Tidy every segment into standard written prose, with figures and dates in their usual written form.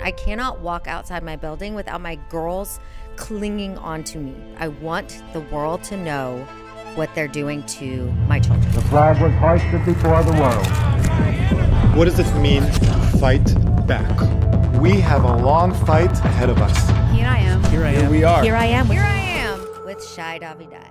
I cannot walk outside my building without my girls clinging onto me. I want the world to know what they're doing to my children. The flag was hoisted before the world. What does it mean, fight back? We have a long fight ahead of us. Here I am. Here we are. Here I am. Here I am with Shai Davidai.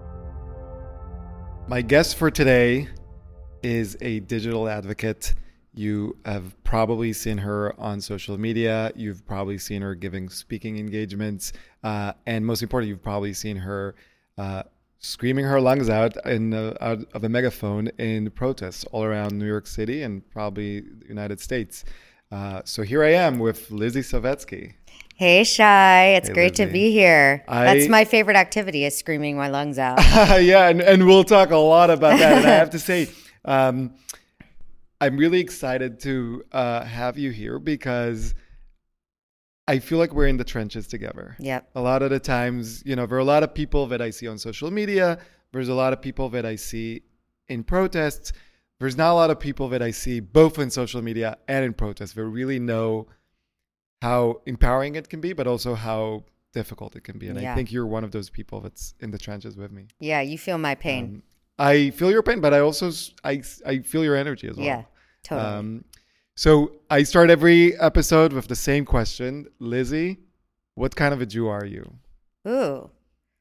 My guest for today is a digital advocate. You have probably seen her on social media. You've probably seen her giving speaking engagements. And most importantly, you've probably seen her screaming her lungs out out of a megaphone in protests all around New York City and probably the United States. So here I am with Lizzie Savetsky. Hey, Shai. It's great Lizzie. to be here. That's my favorite activity is screaming my lungs out. Yeah, and we'll talk a lot about that. And I have to say, I'm really excited to have you here because I feel like we're in the trenches together. Yep. A lot of the times, there are a lot of people that I see on social media. There's a lot of people that I see in protests. There's not a lot of people that I see both in social media and in protests that really know how empowering it can be, but also how difficult it can be. And I think you're one of those people that's in the trenches with me. Yeah, you feel my pain. I feel your pain, but I also I feel your energy as well. Yeah, totally. So I start every episode with the same question. Lizzie, what kind of a Jew are you? Ooh.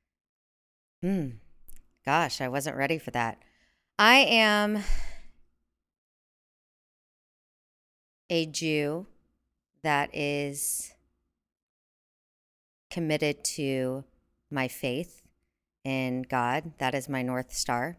Gosh, I wasn't ready for that. I am a Jew that is committed to my faith in God. That is my North Star,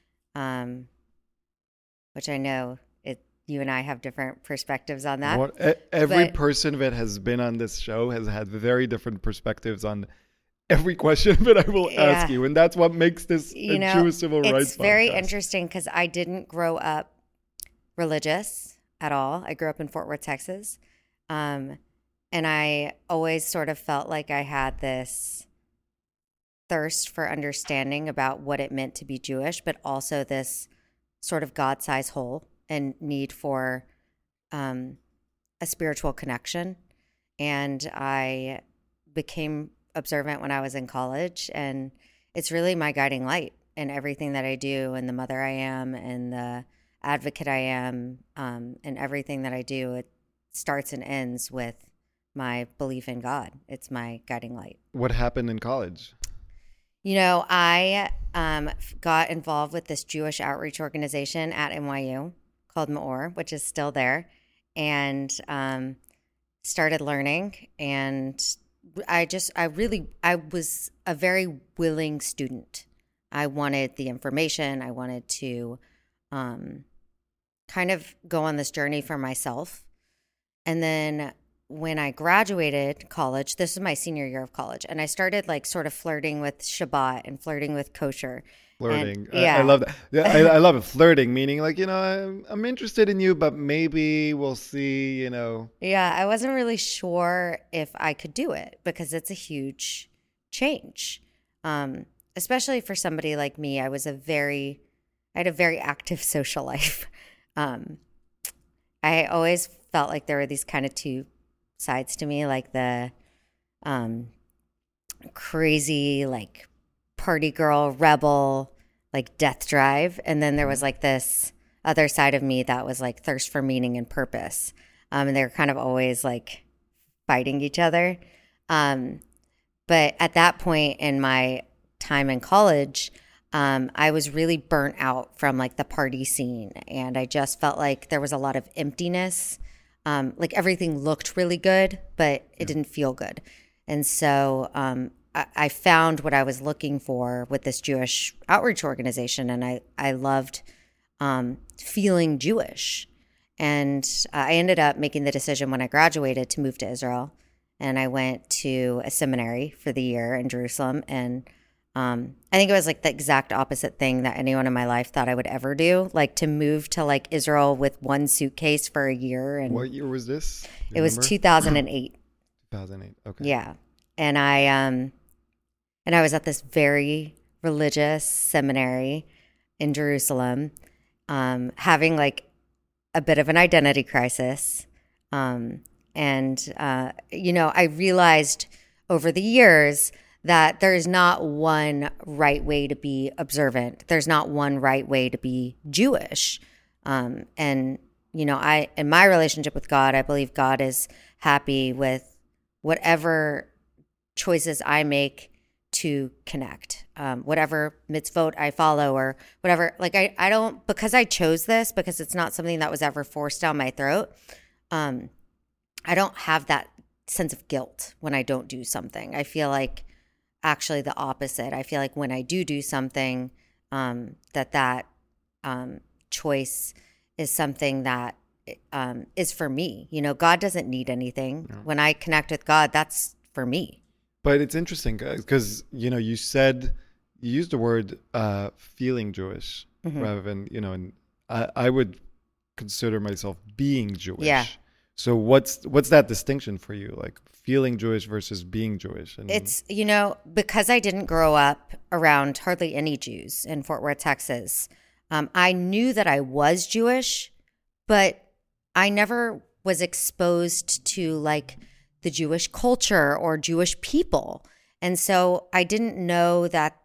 which I know you and I have different perspectives on that. Every person that has been on this show has had very different perspectives on every question that I will ask you. And that's what makes this a Jewish civil rights podcast. It's very interesting because I didn't grow up religious at all. I grew up in Fort Worth, Texas. And I always sort of felt like I had this thirst for understanding about what it meant to be Jewish, but also this sort of God-sized hole and need for a spiritual connection. And I became observant when I was in college, and it's really my guiding light in everything that I do, and the mother I am, and the advocate I am, and everything that I do. It starts and ends with my belief in God. It's my guiding light. What happened in college? I got involved with this Jewish outreach organization at NYU called Meor, which is still there, and started learning. And I was a very willing student. I wanted the information. I wanted to kind of go on this journey for myself. And then when I graduated college, this was my senior year of college, and I started like sort of flirting with Shabbat and flirting with kosher. Flirting. I love that. Yeah, I love it. Flirting, meaning like, I'm interested in you, but maybe we'll see, Yeah, I wasn't really sure if I could do it because it's a huge change. Especially for somebody like me. I had a very active social life. I always felt like there were these kind of two sides to me, like the crazy, like party girl, rebel, like death drive. And then there was like this other side of me that was like thirst for meaning and purpose. And they were kind of always like fighting each other. But at that point in my time in college, I was really burnt out from like the party scene. And I just felt like there was a lot of emptiness. Like everything looked really good, but it didn't feel good. And so I found what I was looking for with this Jewish outreach organization, and I loved feeling Jewish. And I ended up making the decision when I graduated to move to Israel, and I went to a seminary for the year in Jerusalem. And I think it was like the exact opposite thing that anyone in my life thought I would ever do, like to move to like Israel with one suitcase for a year. And what year was this? It was 2008. 2008. Okay. Yeah. And I was at this very religious seminary in Jerusalem, having like a bit of an identity crisis, And, I realized over the years that there's not one right way to be observant. There's not one right way to be Jewish. In my relationship with God, I believe God is happy with whatever choices I make to connect, whatever mitzvot I follow or whatever. Like I don't, because I chose this, because it's not something that was ever forced down my throat. I don't have that sense of guilt when I don't do something. I feel like actually the opposite. I feel like when I do something, that choice is something that is for me. God doesn't need anything. No. When I connect with God, that's for me. But it's interesting because, you used the word feeling Jewish rather than, and I would consider myself being Jewish. Yeah. So what's that distinction for you? Like feeling Jewish versus being Jewish? And it's, because I didn't grow up around hardly any Jews in Fort Worth, Texas. I knew that I was Jewish, but I never was exposed to like the Jewish culture or Jewish people. And so I didn't know that.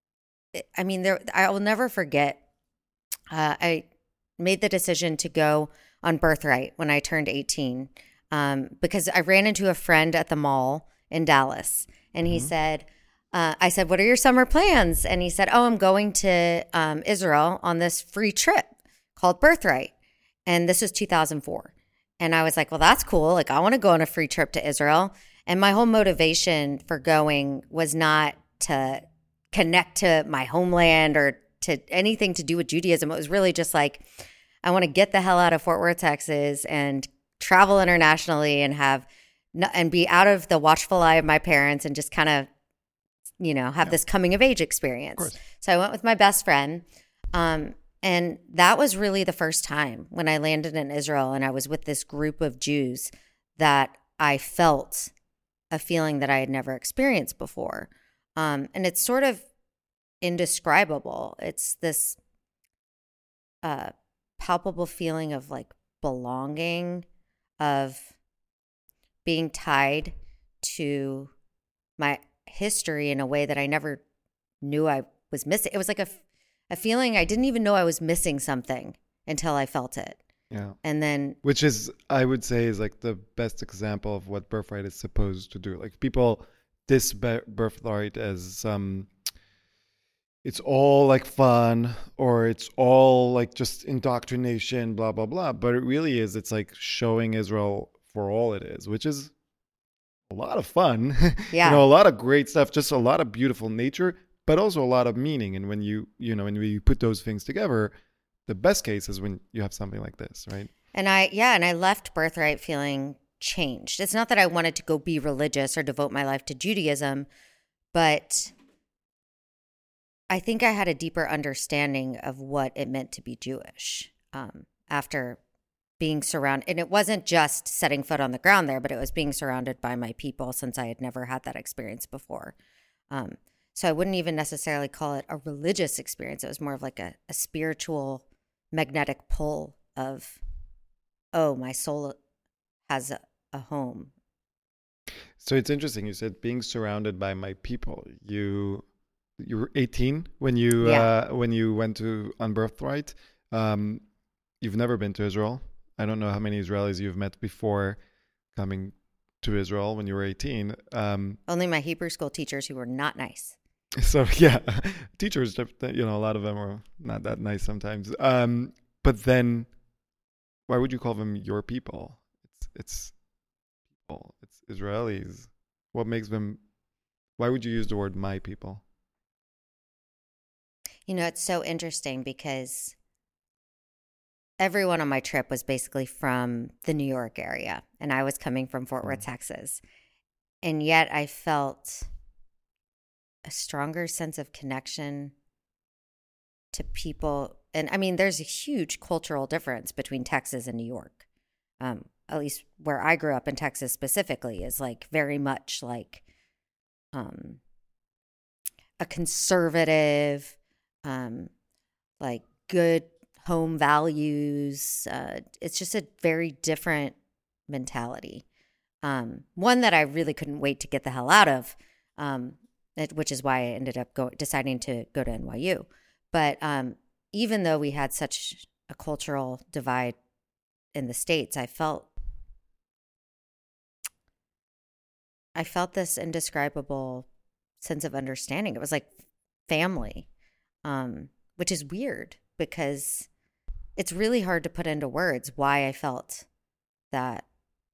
I will never forget. I made the decision to go on Birthright when I turned 18, because I ran into a friend at the mall in Dallas, and he said, I said, "What are your summer plans?" And he said, "Oh, I'm going to Israel on this free trip called Birthright." And this was 2004. And I was like, well, that's cool. Like, I want to go on a free trip to Israel. And my whole motivation for going was not to connect to my homeland or to anything to do with Judaism. It was really just like, I want to get the hell out of Fort Worth, Texas, and travel internationally and be out of the watchful eye of my parents and just kind of, have this coming of age experience. So I went with my best friend. And that was really the first time when I landed in Israel and I was with this group of Jews that I felt a feeling that I had never experienced before. And it's sort of indescribable. It's this palpable feeling of like belonging, of being tied to my history in a way that I never knew I was missing. It was like a feeling I didn't even know I was missing something until I felt it. Yeah. And then, which is, I would say, is like the best example of what Birthright is supposed to do. Like people Birthright as it's all like fun, or it's all like just indoctrination, blah blah blah. But it really is. It's like showing Israel for all it is, which is a lot of fun. Yeah. A lot of great stuff, just a lot of beautiful nature, but also a lot of meaning. And when you put those things together, the best case is when you have something like this, right? And I left Birthright feeling changed. It's not that I wanted to go be religious or devote my life to Judaism, but I think I had a deeper understanding of what it meant to be Jewish after being surrounded. And it wasn't just setting foot on the ground there, but it was being surrounded by my people, since I had never had that experience before. So I wouldn't even necessarily call it a religious experience. It was more of like a spiritual magnetic pull of, oh, my soul has a home. So it's interesting. You said being surrounded by my people. You were 18 when you went on Birthright. You've never been to Israel. I don't know how many Israelis you've met before coming to Israel when you were 18. Only my Hebrew school teachers, who were not nice. So yeah, teachers, a lot of them are not that nice sometimes. But then, why would you call them your people? It's people. It's Israelis. What makes them? Why would you use the word "my people"? It's so interesting because everyone on my trip was basically from the New York area, and I was coming from Fort Worth, Texas, and yet I felt a stronger sense of connection to people. And I mean, there's a huge cultural difference between Texas and New York. At least where I grew up in Texas specifically is like very much like a conservative, like good home values. It's just a very different mentality. One that I really couldn't wait to get the hell out of, which is why I ended up deciding to go to NYU. But even though we had such a cultural divide in the States, I felt this indescribable sense of understanding. It was like family, which is weird because it's really hard to put into words why I felt that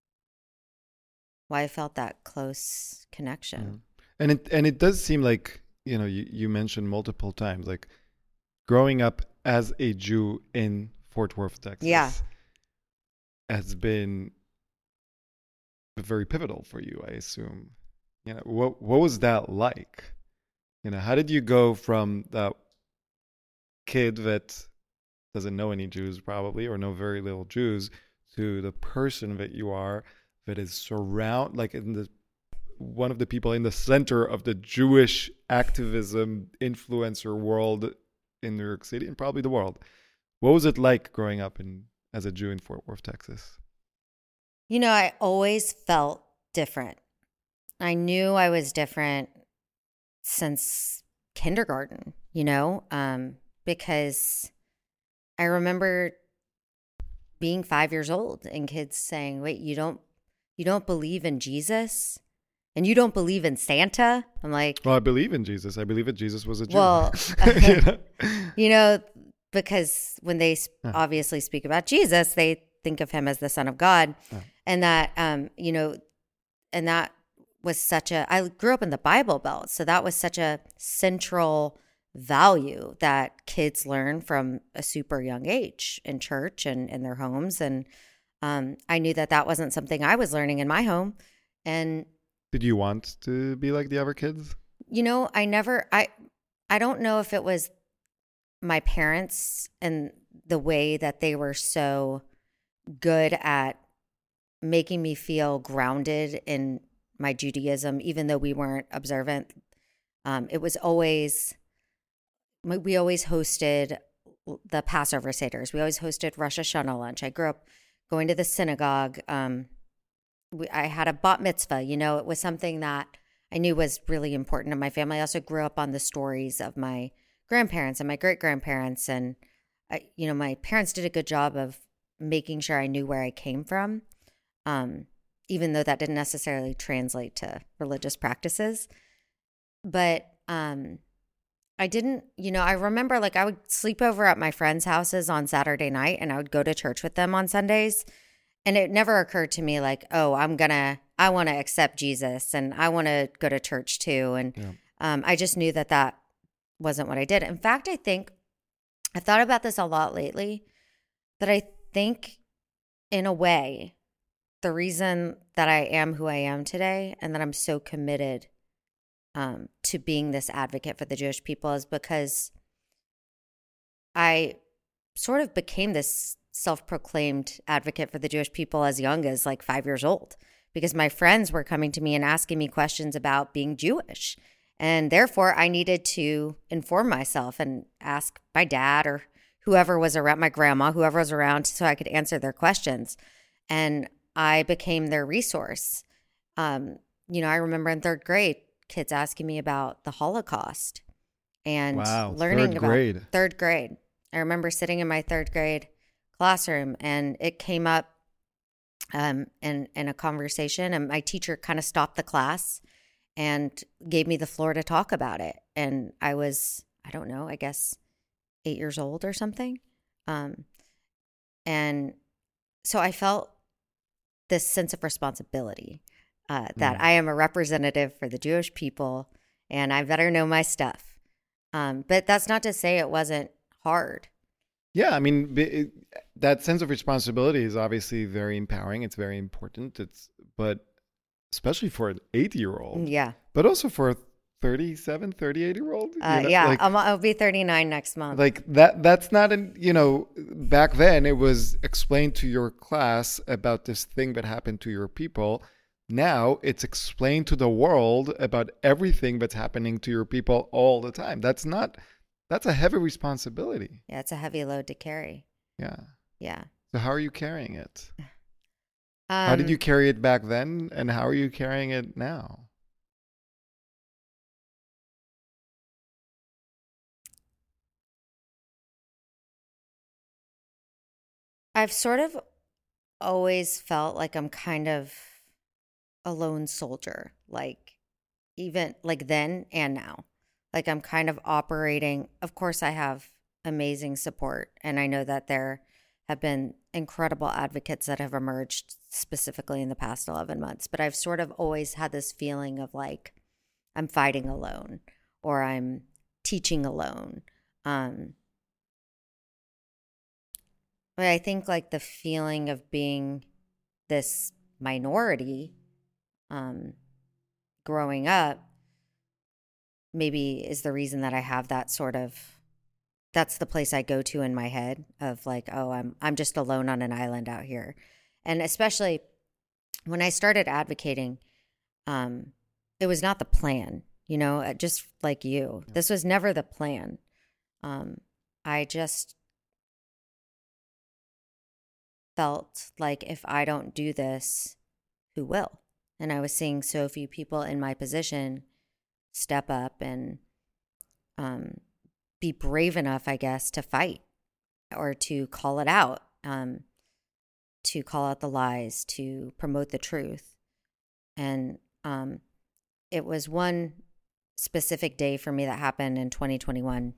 close connection. And it does seem like, you mentioned multiple times, like growing up as a Jew in Fort Worth, Texas, has been very pivotal for you, I assume. What was that like? How did you go from that kid that doesn't know any Jews probably, or know very little Jews, to the person that you are, that is like one of the people in the center of the Jewish activism influencer world in New York City and probably the world? What was it like growing up as a Jew in Fort Worth, Texas? I always felt different. I knew I was different since kindergarten, because I remember being 5 years old and kids saying, "Wait, you don't believe in Jesus? And you don't believe in Santa?" I'm like, well, I believe in Jesus. I believe that Jesus was a Jew. Well, because when they obviously speak about Jesus, they think of him as the Son of God. And that, and that was I grew up in the Bible Belt. So that was such a central value that kids learn from a super young age in church and in their homes. And I knew that wasn't something I was learning in my home. And did you want to be like the other kids? I don't know if it was my parents and the way that they were so good at making me feel grounded in my Judaism, even though we weren't observant. It was always, we always hosted the Passover Seders. We always hosted Rosh Hashanah lunch. I grew up going to the synagogue. I had a bat mitzvah, it was something that I knew was really important in my family. I also grew up on the stories of my grandparents and my great-grandparents. And, my parents did a good job of making sure I knew where I came from, even though that didn't necessarily translate to religious practices. But I didn't, I remember I would sleep over at my friends' houses on Saturday night and I would go to church with them on Sundays. And it never occurred to me oh, I want to accept Jesus and I want to go to church too. And I just knew that wasn't what I did. In fact, I think I've thought about this a lot lately, that I think in a way, the reason that I am who I am today and that I'm so committed to being this advocate for the Jewish people is because I sort of became this self-proclaimed advocate for the Jewish people as young as 5 years old, because my friends were coming to me and asking me questions about being Jewish. And therefore, I needed to inform myself and ask my dad or whoever was around, my grandma, whoever was around, so I could answer their questions. And I became their resource. I remember in third grade, kids asking me about the Holocaust and learning about third grade. I remember sitting in my third grade classroom and it came up in a conversation, and my teacher kind of stopped the class and gave me the floor to talk about it. And I was, I don't know, I guess 8 years old or something. And so I felt this sense of responsibility that I am a representative for the Jewish people and I better know my stuff. But that's not to say it wasn't hard. Yeah, I mean, that sense of responsibility is obviously very empowering. It's very important. But especially for an 8-year-old. Yeah. But also for a 37, 38-year-old. Yeah, I'll be 39 next month. That's not back then it was explained to your class about this thing that happened to your people. Now it's explained to the world about everything that's happening to your people all the time. That's a heavy responsibility. Yeah, it's a heavy load to carry. Yeah. Yeah. So how are you carrying it? How did you carry it back then, and how are you carrying it now? I've sort of always felt like I'm kind of a lone soldier, like even like then and now. Like I'm kind of operating. Of course, I have amazing support, and I know that there have been incredible advocates that have emerged specifically in the past 11 months. But I've sort of always had this feeling of like I'm fighting alone or I'm teaching alone. But I think like the feeling of being this minority growing up maybe is the reason that I have that sort of, that's the place I go to in my head of like, oh, I'm just alone on an island out here. And especially when I started advocating, it was not the plan, just like you. This was never the plan. I just felt like if I don't do this, who will? And I was seeing so few people in my position step up and be brave enough, I guess, to fight or to call it out, to call out the lies, to promote the truth. And it was one specific day for me that happened in 2021.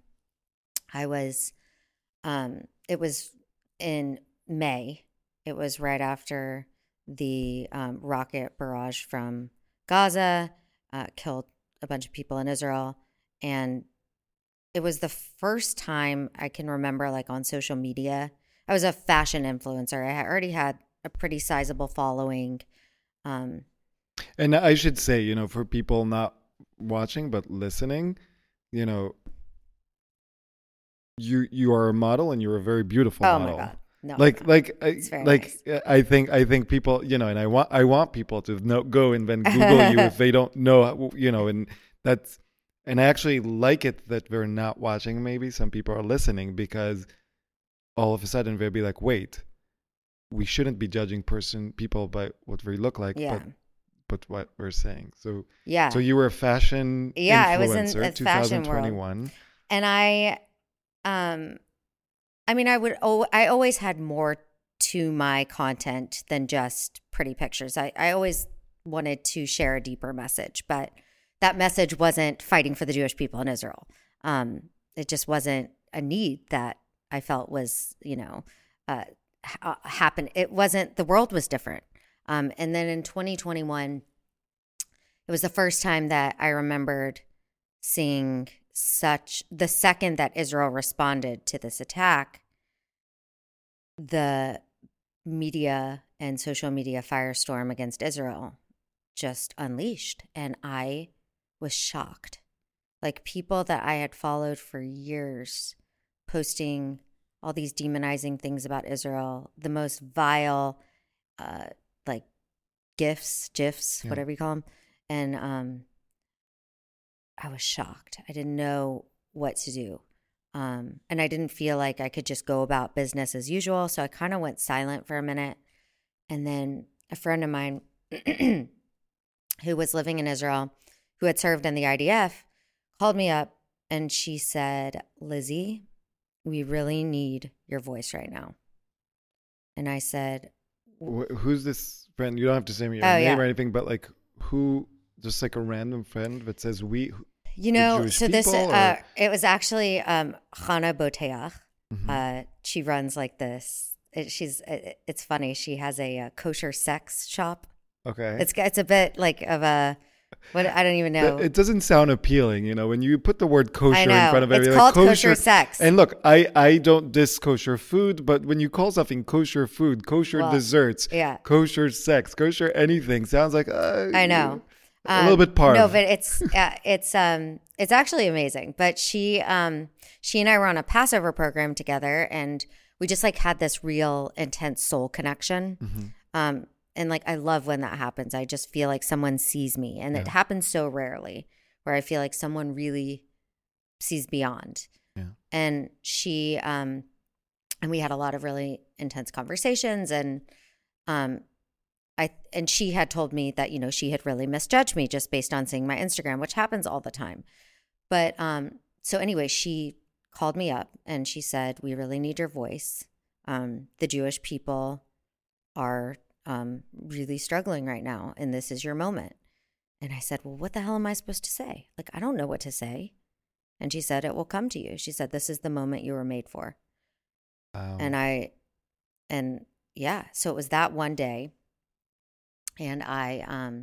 It was in May. It was right after the rocket barrage from Gaza killed a bunch of people in Israel. And it was the first time I can remember, like on social media. I was a fashion influencer. I already had a pretty sizable following. And I should say, for people not watching but listening, you are a model and you're a very beautiful model. Oh my God. No, I think people, and I want people to go and then Google you if they don't know, and and I actually like it that they're not watching. Maybe some people are listening because all of a sudden they'll be like, wait, we shouldn't be judging people by what they look like, but what we're saying. So so you were a fashion influencer, I was in the fashion world, and I always had more to my content than just pretty pictures. I always wanted to share a deeper message, but that message wasn't fighting for the Jewish people in Israel. It just wasn't a need that I felt was, happen. It wasn't, the world was different. And then in 2021, it was the first time that I remembered seeing the second that Israel responded to this attack, the media and social media firestorm against Israel just unleashed. And I was shocked. Like people that I had followed for years posting all these demonizing things about Israel, the most vile, like GIFs, whatever you call them. And I was shocked. I didn't know what to do. And I didn't feel like I could just go about business as usual. So I kind of went silent for a minute. And then a friend of mine who was living in Israel, who had served in the IDF, called me up and she said, Lizzie, we really need your voice right now. And I said, who's this friend? You don't have to say your name or anything, but like who, just like a random friend that says we... so this, it was actually Chana Boteach. Mm-hmm. She runs like this. It's funny. She has a kosher sex shop. Okay. It's a bit like of a, what, I don't even know. It doesn't sound appealing, when you put the word kosher in front of it. It's called kosher sex. And look, I don't diss kosher food, but when you call something kosher food, kosher desserts, kosher sex, kosher anything, sounds like, I know. A little bit parv. No, but it's actually amazing. But she and I were on a Passover program together, and we just like had this real intense soul connection. Mm-hmm. And like I love when that happens. I just feel like someone sees me, and it happens so rarely, where I feel like someone really sees beyond. Yeah. And she and we had a lot of really intense conversations, and and she had told me that, she had really misjudged me just based on seeing my Instagram, which happens all the time. But so anyway, she called me up and she said, we really need your voice. The Jewish people are really struggling right now, and this is your moment. And I said, well, what the hell am I supposed to say? Like, I don't know what to say. And she said, it will come to you. She said, this is the moment you were made for. Wow. And yeah, so it was that one day. And I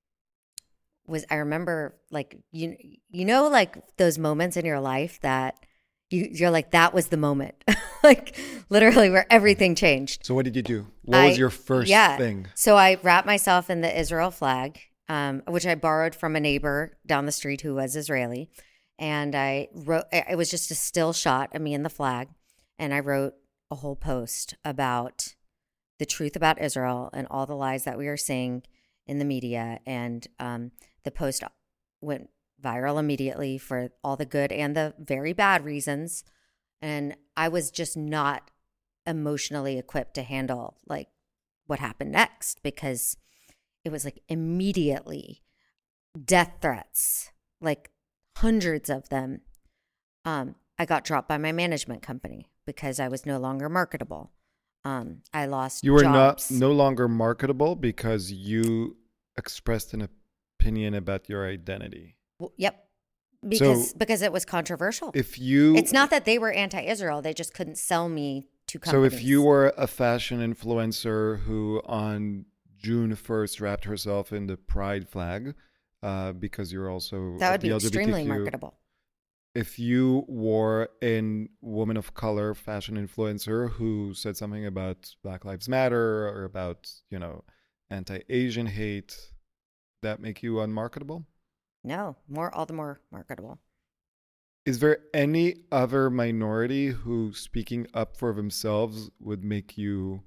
remember, like, like those moments in your life that you're like, that was the moment, like literally where everything changed. So what did you do? What was your first thing? So I wrapped myself in the Israel flag, which I borrowed from a neighbor down the street who was Israeli. And I wrote, it was just a still shot of me in the flag. And I wrote a whole post about the truth about Israel and all the lies that we are seeing in the media. And the post went viral immediately for all the good and the very bad reasons. And I was just not emotionally equipped to handle like what happened next, because it was like immediately death threats, like hundreds of them. I got dropped by my management company because I was no longer marketable. I lost You were jobs. no longer marketable because you expressed an opinion about your identity. Well, yep. Because it was controversial. It's not that they were anti-Israel, they just couldn't sell me to companies. So if you were a fashion influencer who on June 1st wrapped herself in the pride flag, because you're also that would be LGBTQ, extremely marketable. If you were a woman of color fashion influencer who said something about Black Lives Matter or about, anti-Asian hate, that make you unmarketable? No, all the more marketable. Is there any other minority who speaking up for themselves would make you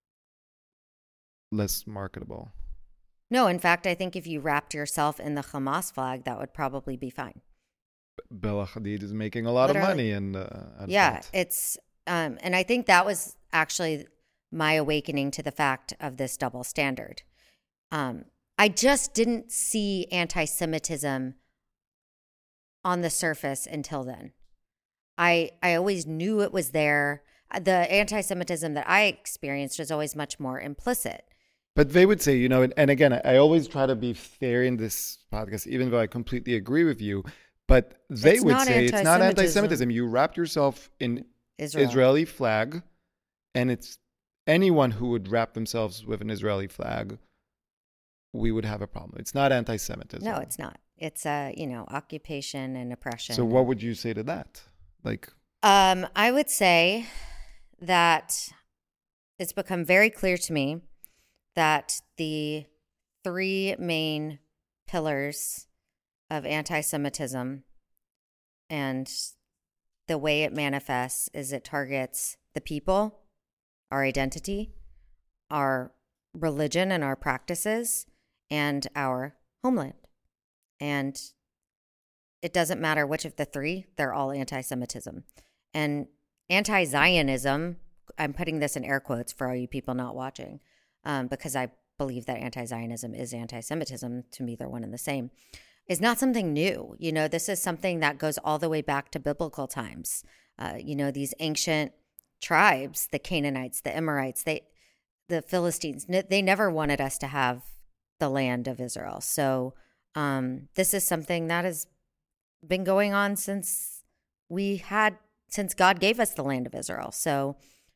less marketable? No, in fact, I think if you wrapped yourself in the Hamas flag, that would probably be fine. Bella Hadid is making a lot of money, and it's and I think that was actually my awakening to the fact of this double standard. I just didn't see anti-Semitism on the surface until then. I always knew it was there. The anti-Semitism that I experienced was always much more implicit. But they would say, and again, I always try to be fair in this podcast, even though I completely agree with you. But they would say it's not anti-Semitism. You wrapped yourself in Israeli flag, and it's anyone who would wrap themselves with an Israeli flag, we would have a problem. It's not anti-Semitism. No, it's not. It's occupation and oppression. So what would you say to that? I would say that it's become very clear to me that the three main pillars of anti-Semitism and the way it manifests is it targets the people, our identity, our religion and our practices, and our homeland. And it doesn't matter which of the three, they're all anti-Semitism. And anti-Zionism, I'm putting this in air quotes for all you people not watching, because I believe that anti-Zionism is anti-Semitism. To me, they're one and the same. Is not something new. This is something that goes all the way back to biblical times. These ancient tribes, the Canaanites, the Amorites, the Philistines, they never wanted us to have the land of Israel. So this is something that has been going on since God gave us the land of Israel. So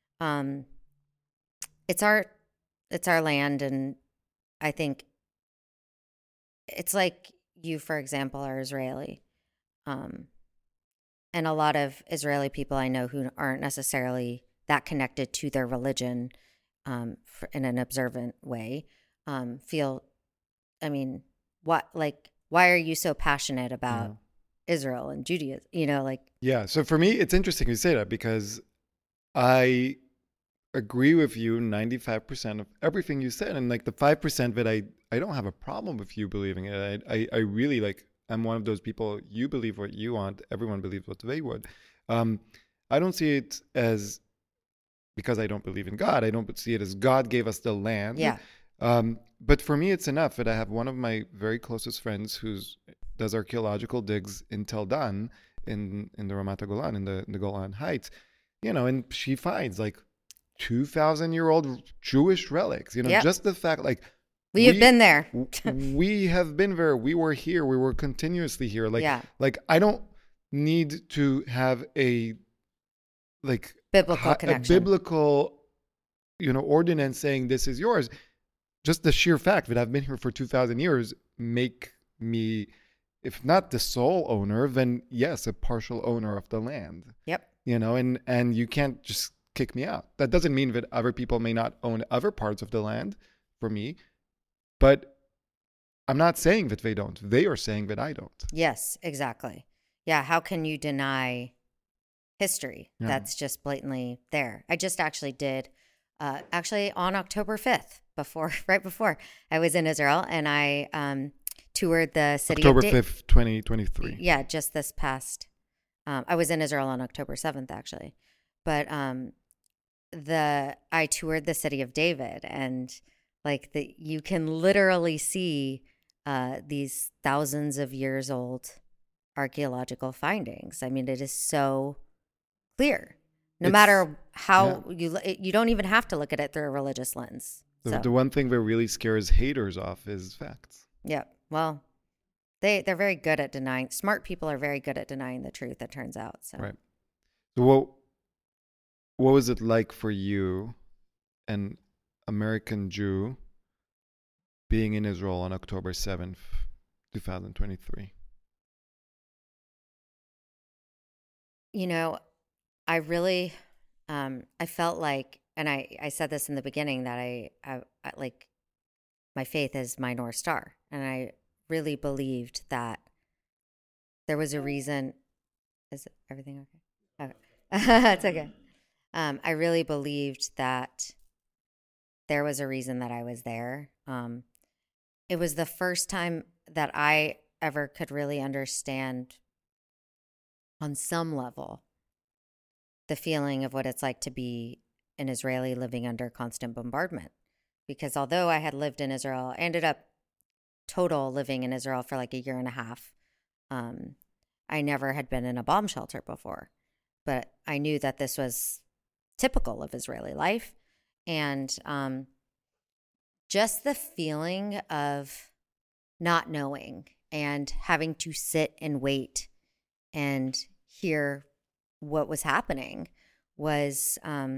it's our land, and I think it's like you, for example, are Israeli. And a lot of Israeli people I know who aren't necessarily that connected to their religion in an observant way feel, why are you so passionate about Israel and Judaism? Yeah. So for me, it's interesting you say that, because I agree with you 95% of everything you said. And the 5% that I don't have a problem with you believing it. I really I'm one of those people, you believe what you want, everyone believes what they would. I don't see it as, because I don't believe in God, I don't see it as God gave us the land. Yeah. But for me, it's enough that I have one of my very closest friends who does archaeological digs in Tel Dan in the Ramat Golan, in the Golan Heights, and she finds like 2,000-year-old Jewish relics. Yep. Just the fact, like, we have been there. We have been there. We were here. We were continuously here. Like, Yeah. like I don't need to have a Biblical connection. a biblical, ordinance saying this is yours. Just the sheer fact that I've been here for 2,000 years make me, if not the sole owner, then yes, a partial owner of the land. Yep. And you can't just kick me out. That doesn't mean that other people may not own other parts of the land for me, but I'm not saying that they don't. They are saying that I don't. Yes, exactly. Yeah, how can you deny history that's just blatantly there? I just actually did, on October 5th, right before I was in Israel, and I toured the city October of 5th, 2023. Yeah, just this past. I was in Israel on October 7th, actually, but I toured the city of David, and you can literally see these thousands of years old archaeological findings. I mean, it is so clear. No matter how you don't even have to look at it through a religious lens. The one thing that really scares haters off is facts. Yeah. Well, they're very good at denying. Smart people are very good at denying the truth, it turns out. So. Right. So what was it like for you, an American Jew, being in Israel on October 7th, 2023? I really, I felt like, and I said this in the beginning, that I like, my faith is my North Star. And I really believed that there was a reason. Is everything okay? Okay. It's okay. I really believed that there was a reason that I was there. It was the first time that I ever could really understand on some level the feeling of what it's like to be an Israeli living under constant bombardment. Because although I had lived in Israel, I ended up total living in Israel for like a year and a half. I never had been in a bomb shelter before, but I knew that this was typical of Israeli life. And just the feeling of not knowing and having to sit and wait and hear what was happening was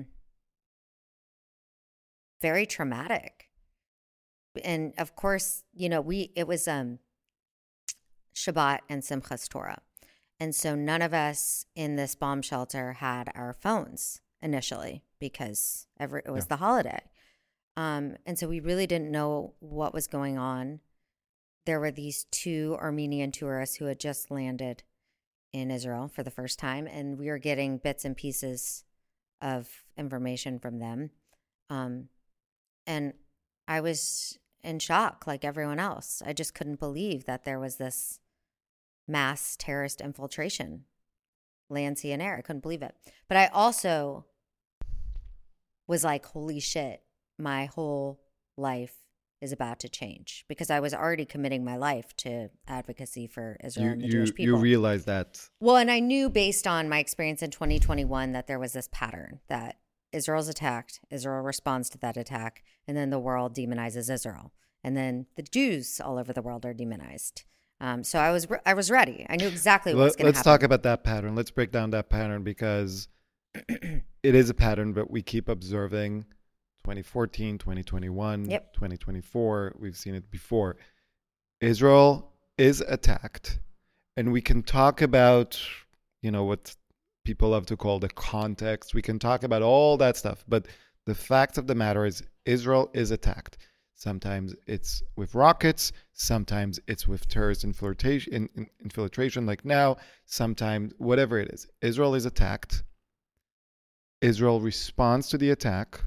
very traumatic. And of course, it was Shabbat and Simchas Torah. And so none of us in this bomb shelter had our phones initially because it was the holiday. And so we really didn't know what was going on. There were these 2 Armenian tourists who had just landed in Israel for the first time, and we were getting bits and pieces of information from them. And I was in shock like everyone else. I just couldn't believe that there was this mass terrorist infiltration, land, sea, and air. I couldn't believe it. But I also was like, holy shit, my whole life is about to change, because I was already committing my life to advocacy for Israel and the Jewish people. You realize that? Well, and I knew based on my experience in 2021 that there was this pattern that Israel's attacked, Israel responds to that attack, and then the world demonizes Israel. And then the Jews all over the world are demonized. So I was ready. I knew exactly what was going to happen. Let's talk about that pattern. Let's break down that pattern, because it is a pattern, but we keep observing 2014, 2021, 2024. We've seen it before. Israel is attacked, and we can talk about, what people love to call the context. We can talk about all that stuff, but the fact of the matter is Israel is attacked. Sometimes it's with rockets, sometimes it's with terrorist infiltration like now, sometimes whatever it is. Israel is attacked. Israel responds to the attack.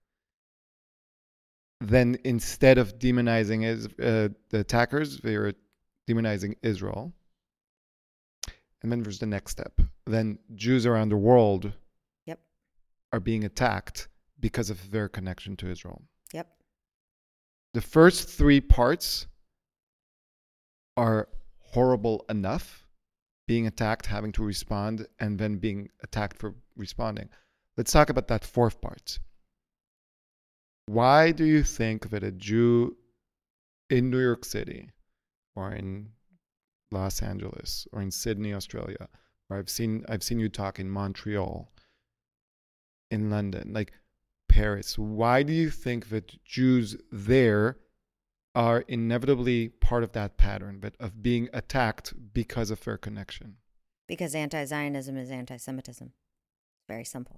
Then instead of demonizing the attackers, they are demonizing Israel. And then there's the next step. Then Jews around the world are being attacked because of their connection to Israel. Yep. The first three parts are horrible enough, being attacked, having to respond, and then being attacked for responding. Let's talk about that fourth part. Why do you think that a Jew in New York City or in Los Angeles or in Sydney, Australia, or I've seen you talk in Montreal, in London, like Paris, why do you think that Jews there are inevitably part of that pattern, but of being attacked because of their connection? Because anti-Zionism is anti-Semitism. Very simple.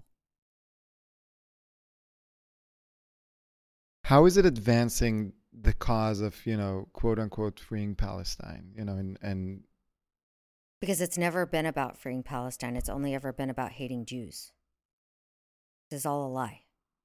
How is it advancing the cause of, quote unquote, freeing Palestine, and because it's never been about freeing Palestine. It's only ever been about hating Jews. This is all a lie.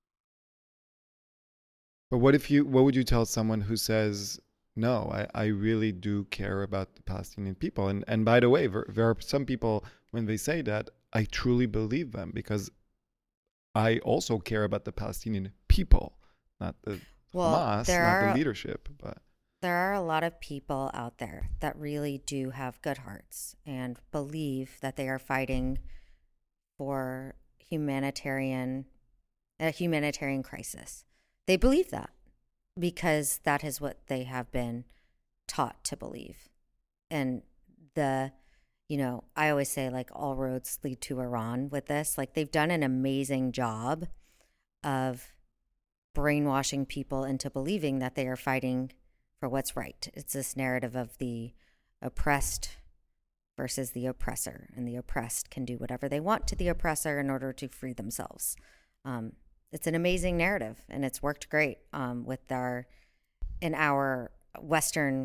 But what would you tell someone who says, no, I really do care about the Palestinian people? And by the way, there are some people, when they say that, I truly believe them, because I also care about the Palestinian people, not the Hamas, not the leadership. But there are a lot of people out there that really do have good hearts and believe that they are fighting for a humanitarian crisis. They believe that because that is what they have been taught to believe. And I always say, like, all roads lead to Iran with this. Like, they've done an amazing job of brainwashing people into believing that they are fighting for what's right. It's this narrative of the oppressed versus the oppressor, and the oppressed can do whatever they want to the oppressor in order to free themselves. It's an amazing narrative, and it's worked great through our Western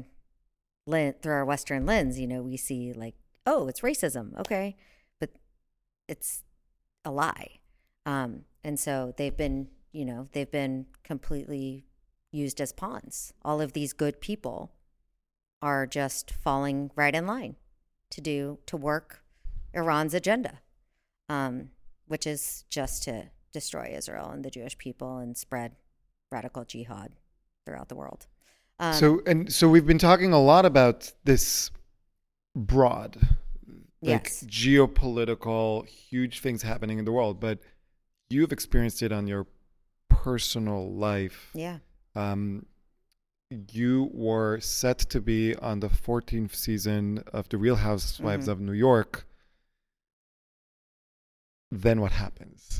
lens. We see, like, oh, it's racism, okay, but it's a lie, and so they've been completely used as pawns. All of these good people are just falling right in line to work Iran's agenda, which is just to destroy Israel and the Jewish people and spread radical jihad throughout the world. So we've been talking a lot about this broad, yes, geopolitical, huge things happening in the world, but you've experienced it on your personal life. Yeah. You were set to be on the 14th season of The Real Housewives of New York. Then what happens?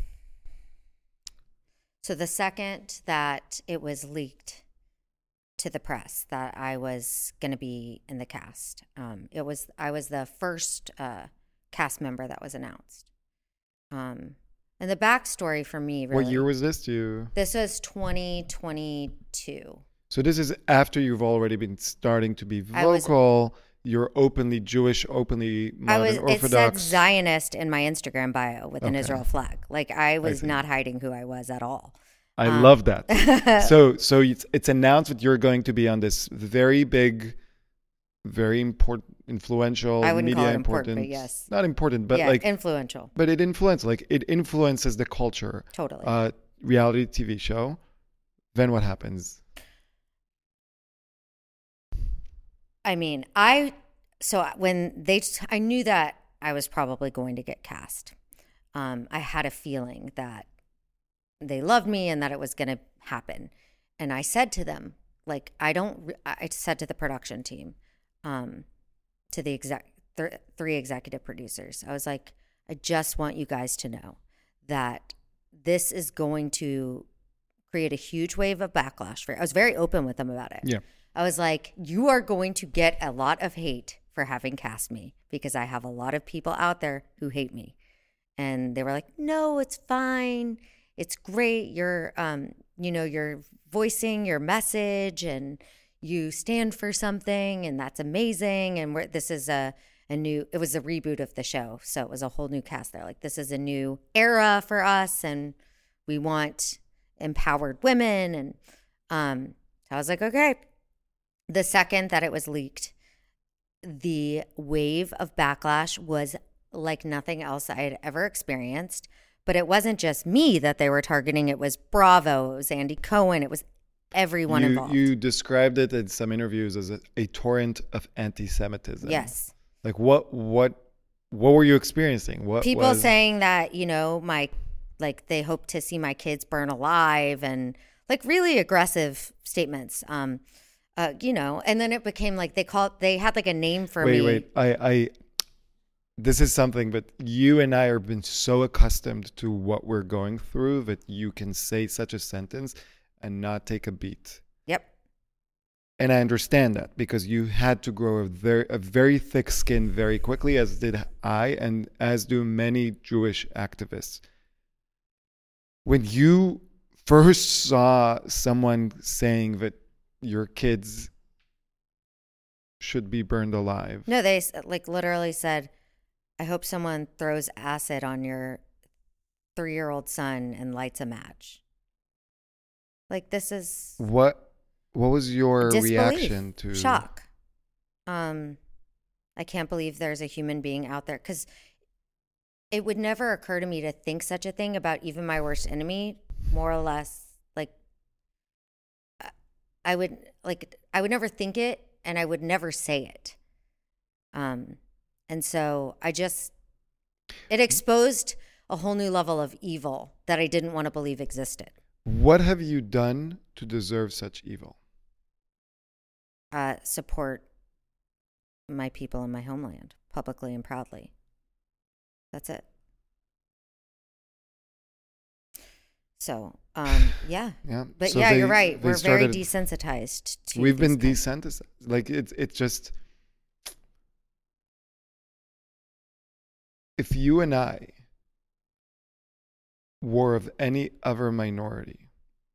So the second that it was leaked to the press that I was going to be in the cast, I was the first cast member that was announced. And the backstory for me, really. What year was this? This was 2022. So this is after you've already been starting to be vocal. You're openly Jewish, openly modern Orthodox. It said Zionist in my Instagram bio with an Israel flag. Like, I was not hiding who I was at all. I love that. So it's announced that you're going to be on this very big, very important, influential, I wouldn't media call it important, but yes, not important, but like influential. But it influences the culture. Totally. Reality TV show. Then what happens? I mean, I knew that I was probably going to get cast. I had a feeling that they loved me and that it was going to happen. And I said to them, like, I said to the production team, to the three executive producers, I was like, I just want you guys to know that this is going to create a huge wave of backlash I was very open with them about it. Yeah. I was like, you are going to get a lot of hate for having cast me because I have a lot of people out there who hate me. And they were like, no, it's fine. It's great. You're voicing your message and you stand for something, and that's amazing. And this is it was a reboot of the show. So it was a whole new cast there. Like, this is a new era for us and we want empowered women. And I was like, okay. The second that it was leaked, the wave of backlash was like nothing else I had ever experienced. But it wasn't just me that they were targeting. It was Bravo. It was Andy Cohen. It was everyone involved. You described it in some interviews as a torrent of anti-Semitism. Yes. Like what were you experiencing? What people saying that, you know, they hope to see my kids burn alive, and like really aggressive statements. You know, and then it became like they had like a name for me. Wait. This is something, but you and I have been so accustomed to what we're going through that you can say such a sentence and not take a beat. Yep. And I understand that because you had to grow a very thick skin very quickly, as did I, and as do many Jewish activists. When you first saw someone saying that your kids should be burned alive. No, they like literally said, I hope someone throws acid on your 3-year-old son and lights a match. Like, this is what was your reaction to shock? I can't believe there's a human being out there, because it would never occur to me to think such a thing about even my worst enemy. More or less, like I would never think it, and I would never say it. And so it exposed a whole new level of evil that I didn't want to believe existed. What have you done to deserve such evil? Support my people in my homeland publicly and proudly. That's it. So, yeah. But so you're right. We're very desensitized to We've been desensitized. Like it's just, if you and I were of any other minority,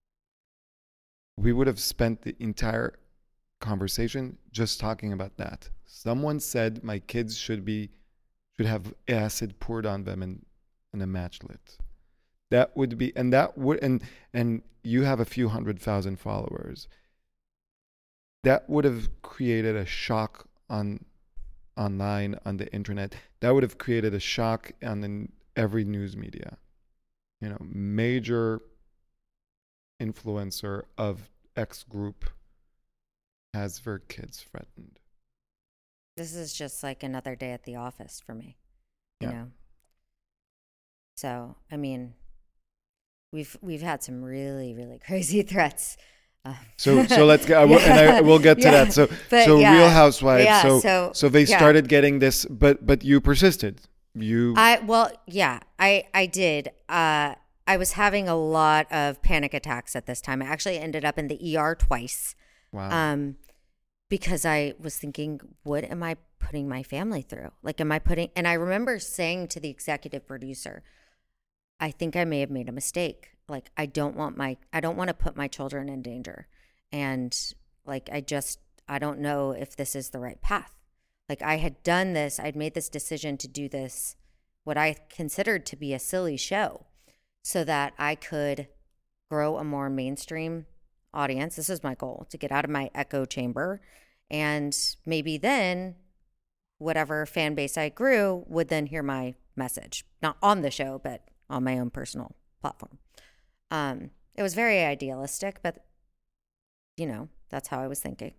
we would have spent the entire conversation just talking about that. Someone said my kids should have acid poured on them and a match lit. That would be, and you have a few 100,000 followers. That would have created a shock online, on the internet. That would have created a shock in every news media. You know, major influencer of X group has their kids threatened. This is just like another day at the office for me, you know? So, I mean, we've had some really, really crazy threats. So let's get, and we'll get to that. So Real Housewives. Yeah, so they started getting this, but you persisted. I did. I was having a lot of panic attacks at this time. I actually ended up in the ER twice. Wow. Because I was thinking, what am I putting my family through? Like, and I remember saying to the executive producer, I think I may have made a mistake. Like, I don't want to put my children in danger. And like, I don't know if this is the right path. Like, I had done this, I'd made this decision to do this, what I considered to be a silly show, so that I could grow a more mainstream audience. This is my goal, to get out of my echo chamber. And maybe then whatever fan base I grew would then hear my message, not on the show, but on my own personal platform. It was very idealistic, but you know, that's how I was thinking.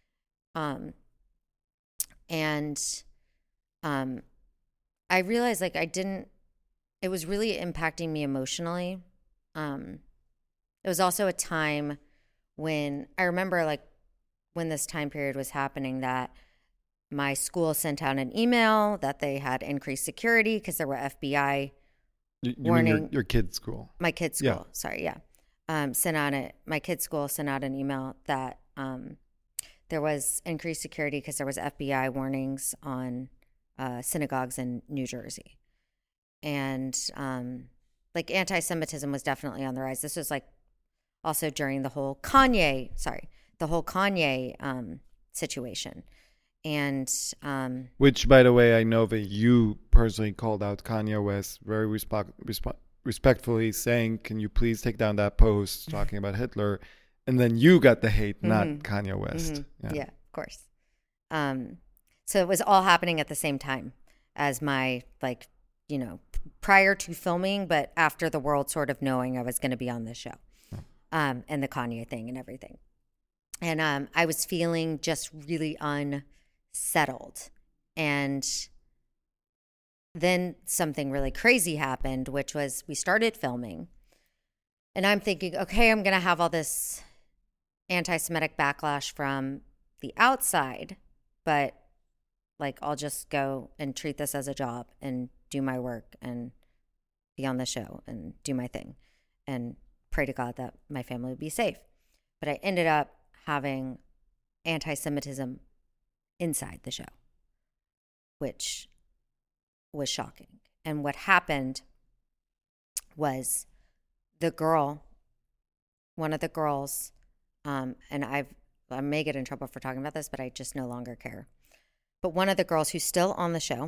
I realized like it was really impacting me emotionally. It was also a time when I remember, like, when this time period was happening, that my school sent out an email that they had increased security because there were FBI warning. Mean your kid's school? My kid's school. Yeah. Sorry. Yeah. My kid's school sent out an email that there was increased security because there was FBI warnings on synagogues in New Jersey. And like, anti-Semitism was definitely on the rise. This was like also during the whole Kanye situation. And which, by the way, I know that you personally called out Kanye West very respectfully, saying, can you please take down that post talking about Hitler? And then you got the hate, not Kanye West. Mm-hmm. Yeah, of course. So it was all happening at the same time as my, like, you know, prior to filming, but after the world sort of knowing I was going to be on this show. and the Kanye thing and everything. And I was feeling just really unsettled. And then something really crazy happened, which was we started filming. And I'm thinking, okay, I'm going to have all this anti-Semitic backlash from the outside, but like I'll just go and treat this as a job and do my work and be on the show and do my thing and pray to God that my family would be safe. But I ended up having anti-Semitism inside the show, which was shocking. And what happened was one of the girls, and I may get in trouble for talking about this, but I just no longer care. But one of the girls who's still on the show.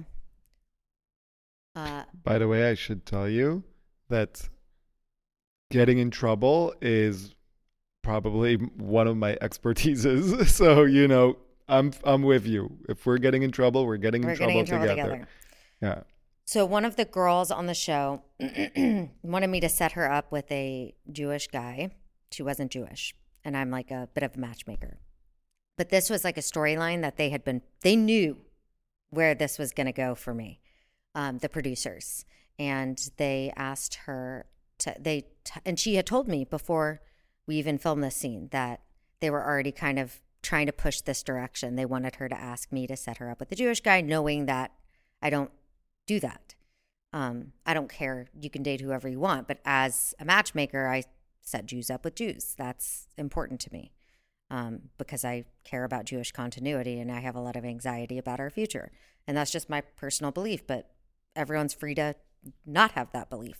By the way, I should tell you that getting in trouble is probably one of my expertises. So, you know, I'm with you. If we're getting in trouble, we're getting in trouble together. Yeah. So one of the girls on the show wanted me to set her up with a Jewish guy. She wasn't Jewish. And I'm like a bit of a matchmaker. But this was like a storyline that they knew where this was going to go for me, the producers. And they asked her and she had told me before we even filmed this scene that they were already kind of trying to push this direction. They wanted her to ask me to set her up with a Jewish guy, knowing that I don't do that. I don't care. You can date whoever you want. But as a matchmaker, I set Jews up with Jews. That's important to me. Because I care about Jewish continuity and I have a lot of anxiety about our future. And that's just my personal belief, but everyone's free to not have that belief.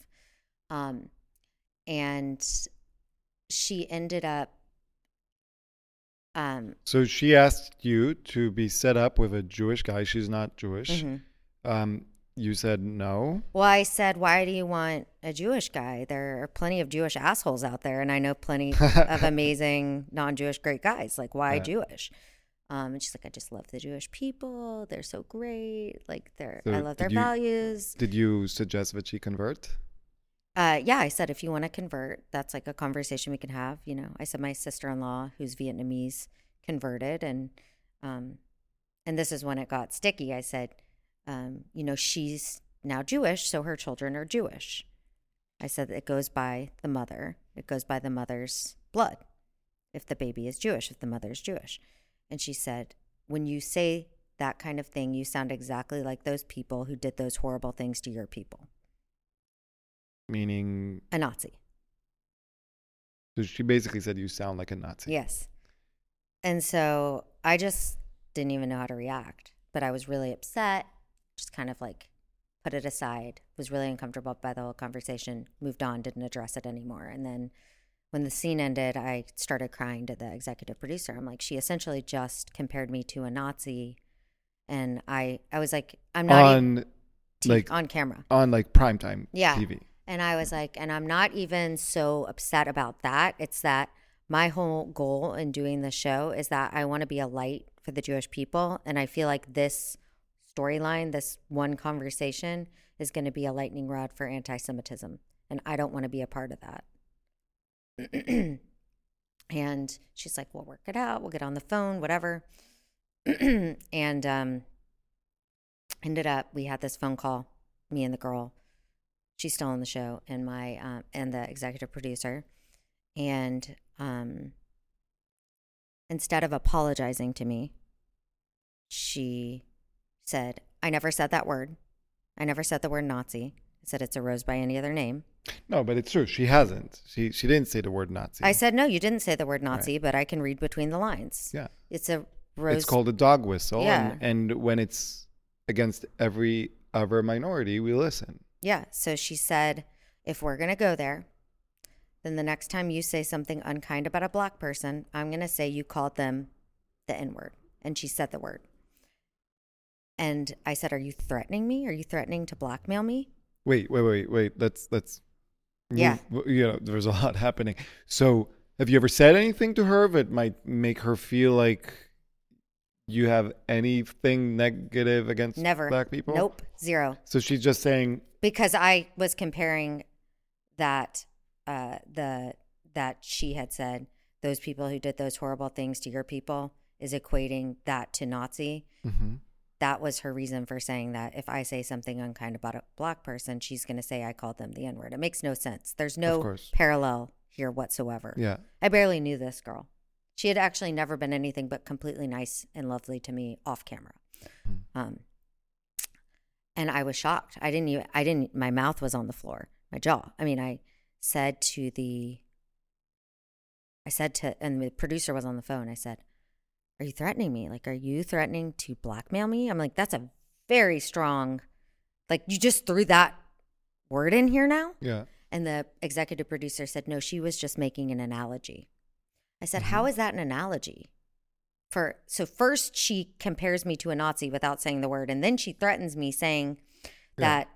And she ended up... so she asked you to be set up with a Jewish guy. She's not Jewish. Mm-hmm. You said no? Well, I said, why do you want a Jewish guy? There are plenty of Jewish assholes out there, and I know plenty of amazing non-Jewish great guys. Like, why Jewish? And she's like, I just love the Jewish people. They're so great. Like, I love their values. Did you suggest that she convert? Yeah, I said, if you want to convert, that's like a conversation we can have. You know, I said my sister-in-law, who's Vietnamese, converted, and this is when it got sticky. I said, you know, she's now Jewish, so her children are Jewish. I said it goes by the mother. It goes by the mother's blood. If the baby is Jewish, if the mother is Jewish. And she said, when you say that kind of thing, you sound exactly like those people who did those horrible things to your people. Meaning? A Nazi. So she basically said you sound like a Nazi. Yes. And so I just didn't even know how to react. But I was really upset. Just kind of like put it aside, was really uncomfortable by the whole conversation, moved on, didn't address it anymore. And then when the scene ended, I started crying to the executive producer. I'm like, she essentially just compared me to a Nazi. And I was like, I'm not on camera. On like primetime TV. And I was like, and I'm not even so upset about that. It's that my whole goal in doing the show is that I want to be a light for the Jewish people. And I feel like this storyline, this one conversation is going to be a lightning rod for anti-Semitism. And I don't want to be a part of that. And she's like, we'll work it out. We'll get on the phone, whatever. And ended up, we had this phone call, me and the girl. She's still on the show, and and the executive producer. And instead of apologizing to me, she said, I never said that word. I never said the word Nazi. I said it's a rose by any other name. No, but it's true. She hasn't. She didn't say the word Nazi. I said, no, you didn't say the word Nazi, right. But I can read between the lines. Yeah. It's a rose. It's called a dog whistle. Yeah. And when it's against every other minority, we listen. Yeah. So she said, if we're going to go there, then the next time you say something unkind about a black person, I'm going to say you called them the N-word. And she said the word. And I said, are you threatening me? Are you threatening to blackmail me? Wait. Let's yeah. You know, there's a lot happening. So have you ever said anything to her that might make her feel like you have anything negative against Never. Black people? Nope. Zero. So she's just saying... Because I was comparing that, the that she had said those people who did those horrible things to your people is equating that to Nazi. Mm-hmm. That was her reason for saying that if I say something unkind about a Black person, she's going to say I called them the N-word. It makes no sense. There's no parallel here whatsoever. Yeah. I barely knew this girl. She had actually never been anything but completely nice and lovely to me off camera. Mm. And I was shocked. My mouth was on the floor, my jaw. I mean, I said, and the producer was on the phone. I said, "Are you threatening me? Like, are you threatening to blackmail me?" I'm like, that's a very strong, like, you just threw that word in here now? Yeah. And the executive producer said, "No, she was just making an analogy." I said, "How is that an analogy?" So first she compares me to a Nazi without saying the word, and then she threatens me saying that.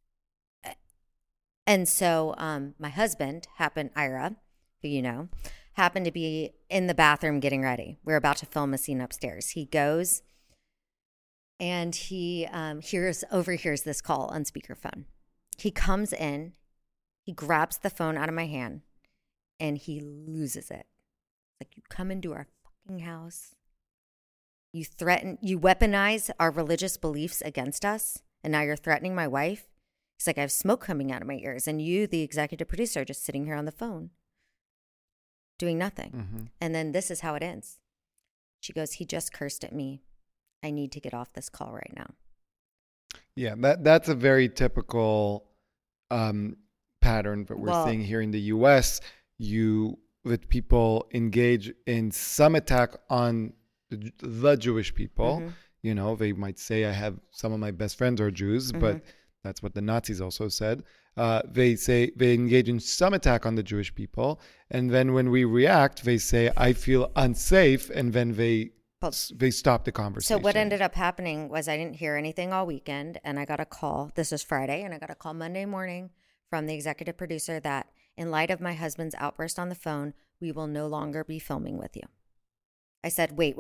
And so my husband Ira, who you know, happened to be in the bathroom getting ready. We're about to film a scene upstairs. He goes and he overhears this call on speakerphone. He comes in, he grabs the phone out of my hand, and he loses it. Like, you come into our fucking house. You weaponize our religious beliefs against us, and now you're threatening my wife. He's like, I have smoke coming out of my ears, and you, the executive producer, are just sitting here on the phone doing nothing. Mm-hmm. And then this is how it ends. She goes, "He just cursed at me. I need to get off this call right now." Yeah, that's a very typical pattern that we're seeing here in the U.S. That people engage in some attack on the Jewish people. Mm-hmm. You know, they might say, I have some of my best friends are Jews, but that's what the Nazis also said. They say they engage in some attack on the Jewish people. And then when we react, they say, I feel unsafe. And then they stop the conversation. So what ended up happening was I didn't hear anything all weekend. And I got a call. This was Friday. And I got a call Monday morning from the executive producer that in light of my husband's outburst on the phone, we will no longer be filming with you. I said, wait.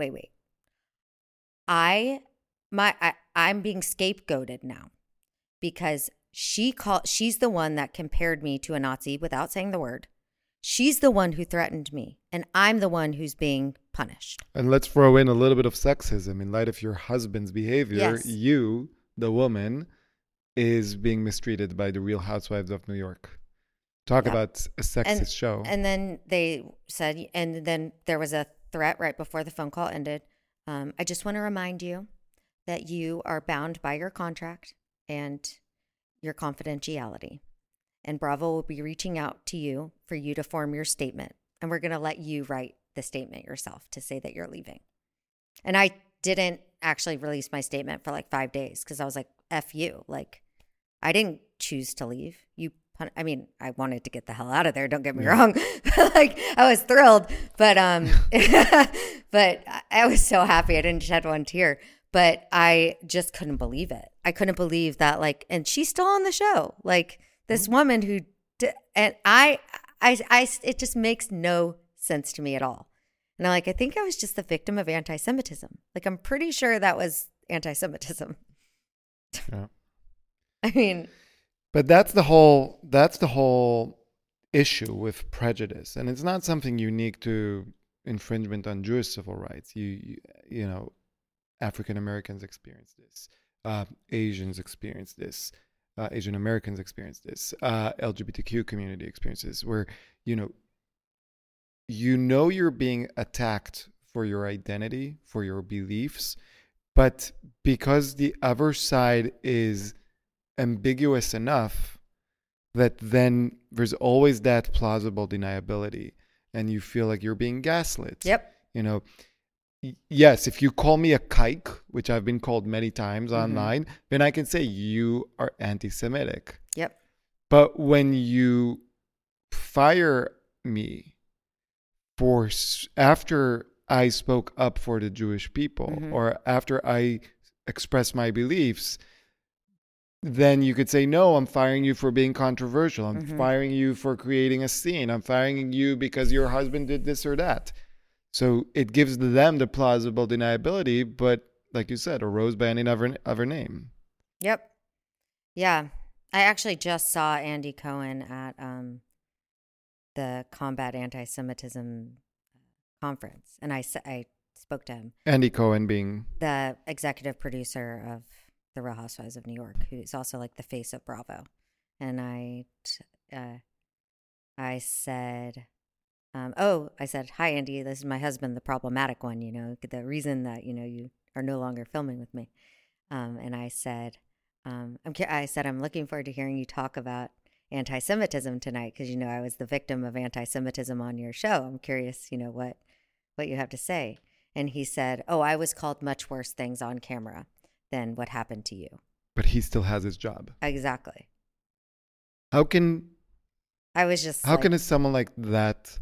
I'm being scapegoated now because she's the one that compared me to a Nazi without saying the word. She's the one who threatened me, and I'm the one who's being punished. And let's throw in a little bit of sexism. In light of your husband's behavior, yes. You, the woman, is being mistreated by the Real Housewives of New York. Talk about a sexist show. And then they said, and then there was a threat right before the phone call ended. I just want to remind you that you are bound by your contract and your confidentiality. And Bravo will be reaching out to you for you to form your statement. And we're going to let you write the statement yourself to say that you're leaving. And I didn't actually release my statement for like 5 days because I was like, F you. Like, I didn't choose to leave. I wanted to get the hell out of there. Don't get me wrong. Like, I was thrilled, but but I was so happy I didn't shed one tear. But I just couldn't believe it. I couldn't believe that. Like, and she's still on the show. Like, this woman who, and it just makes no sense to me at all. And I'm like, I think I was just the victim of anti-Semitism. Like, I'm pretty sure that was anti-Semitism. Yeah. I mean. But that's the whole issue with prejudice, and it's not something unique to infringement on Jewish civil rights. You know, African Americans experience this, Asians experience this, Asian Americans experience this, LGBTQ community experiences, where you know you're being attacked for your identity, for your beliefs, but because the other side is ambiguous enough that then there's always that plausible deniability and you feel like you're being gaslit. Yep. You know, yes, if you call me a kike, which I've been called many times online, then I can say you are anti-Semitic. Yep. But when you fire me after I spoke up for the Jewish people or after I expressed my beliefs, then you could say, no, I'm firing you for being controversial. I'm firing you for creating a scene. I'm firing you because your husband did this or that. So it gives them the plausible deniability, but like you said, a rose by any other name. Yep. Yeah. I actually just saw Andy Cohen at the Combat Anti-Semitism conference, and I spoke to him. Andy Cohen being the executive producer of The Real Housewives of New York, who's also like the face of Bravo. And I said, I said, "Hi, Andy, this is my husband, the problematic one, the reason that, you are no longer filming with me." And I said, I'm looking forward to hearing you talk about anti-Semitism tonight, because, I was the victim of anti-Semitism on your show. I'm curious, what you have to say. And he said, "Oh, I was called much worse things on camera than what happened to you." But he still has his job. Exactly. How can someone like that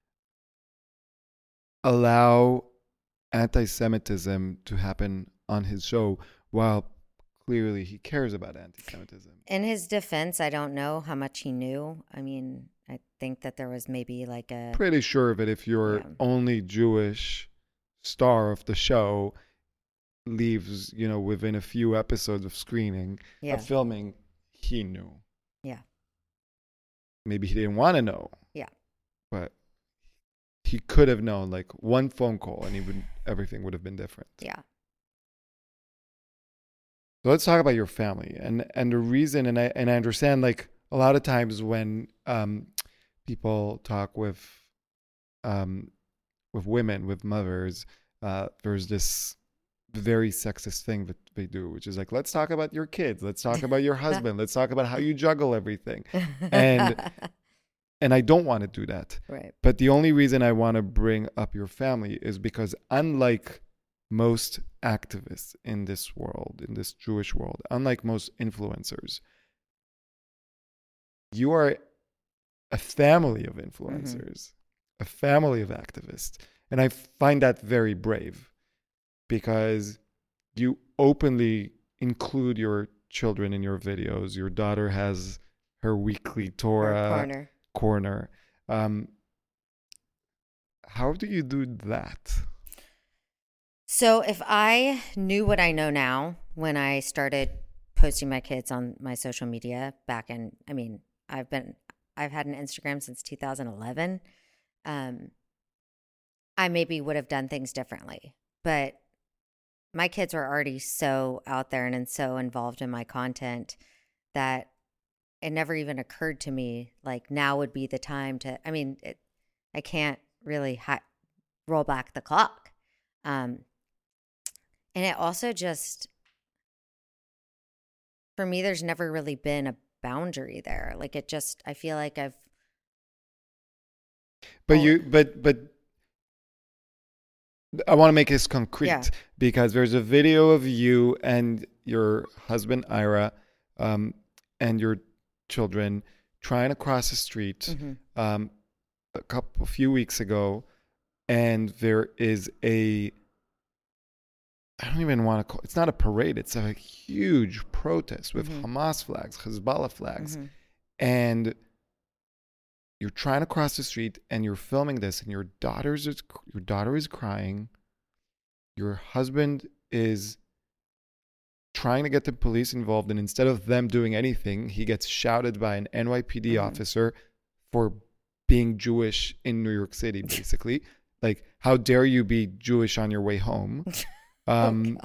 allow anti-Semitism to happen on his show while clearly he cares about anti-Semitism? In his defense, I don't know how much he knew. I mean, I think that there was maybe like a... Pretty sure that if your only Jewish star of the show leaves, within a few episodes of screening, of filming, he knew. Yeah. Maybe he didn't want to know. Yeah. But he could have known, like one phone call, and everything would have been different. Yeah. So let's talk about your family and the reason. And I understand, like, a lot of times when people talk with women, with mothers, there's this very sexist thing that they do, which is like, let's talk about your kids, let's talk about your husband, let's talk about how you juggle everything. And I don't want to do that. Right. But the only reason I want to bring up your family is because, unlike most activists in this world, in this Jewish world, unlike most influencers, you are a family of influencers, a family of activists. And I find that very brave, because you openly include your children in your videos. Your daughter has her weekly Torah corner. How do you do that? So if I knew what I know now when I started posting my kids on my social media back in, I've had an Instagram since 2011. I maybe would have done things differently, but my kids were already so out there and so involved in my content that it never even occurred to me, like, now would be the time to, I can't really roll back the clock. And it also just, for me, there's never really been a boundary there. Like, it just, I feel like I've. But I want to make this concrete, because there's a video of you and your husband, Ira, and your children trying to cross the street a few weeks ago. And there is I don't even want to call it's not a parade. It's a huge protest with Hamas flags, Hezbollah flags. And you're trying to cross the street and you're filming this, and your daughter is crying. Your husband is trying to get the police involved, and instead of them doing anything, he gets shouted by an NYPD officer for being Jewish in New York City, basically. Like, how dare you be Jewish on your way home? God.